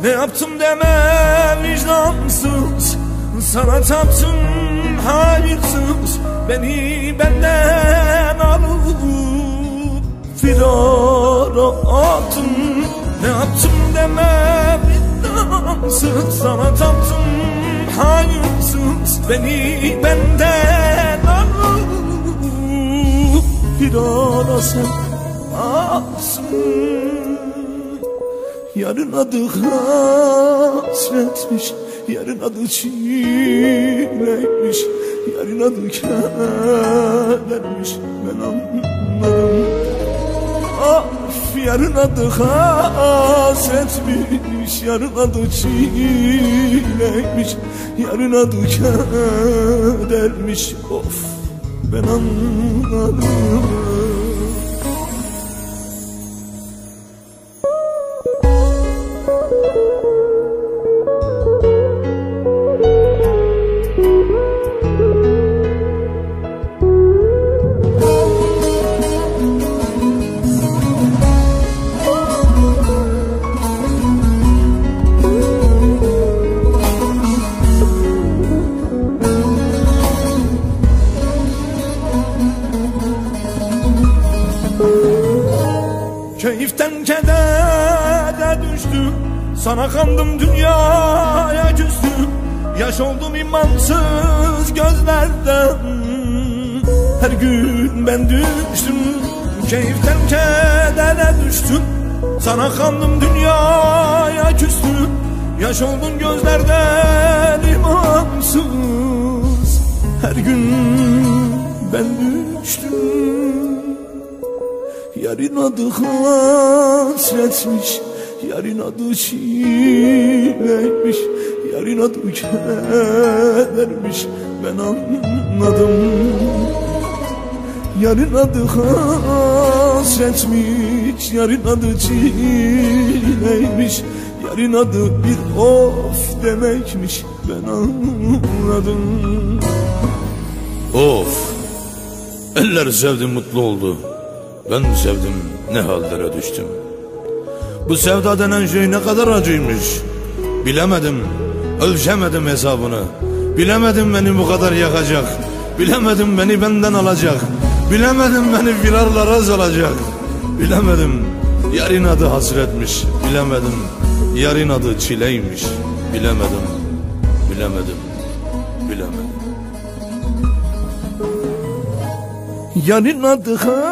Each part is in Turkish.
Ne yaptım deme vicdansız, sana taptım hayırsız. Beni benden alıp firara attın. Ne yaptım deme vicdansız, sana taptım hayırsız. Beni benden alıp firara sen atsın. Yarın adı hasretmiş, yarın adı çileymiş, yarın adı kedermiş, ben anladım. Of, yarın adı hasretmiş, yarın adı çileymiş, yarın adı kedermiş, of, ben anladım. Keyiften kedere düştüm, sana kandım dünyaya küstüm. Yaş oldum imansız gözlerden, her gün ben düştüm. Keyiften kedere düştüm, sana kandım dünyaya küstüm. Yaş oldun gözlerden imansız, her gün ben düştüm. Yarın adı hasretmiş, yarın adı çileymiş, yarın adı kedermiş, ben anladım. Yarın adı hasretmiş, yarın adı çileymiş, yarın adı bir of demekmiş, ben anladım. Of, eller sevdi mutlu oldu, ben sevdim ne hallere düştüm. Bu sevda denen şey ne kadar acıymış, bilemedim, ölçemedim hesabını. Bilemedim beni bu kadar yakacak, bilemedim beni benden alacak, bilemedim beni firarlara salacak. Bilemedim yarın adı hasretmiş, bilemedim yarın adı çileymiş, bilemedim, bilemedim, bilemedim. Yarın adı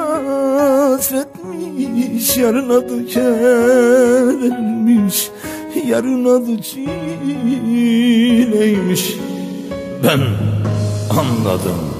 hasretmiş, yarın adı kedermiş, yarın adı çileymiş, Ben anladım.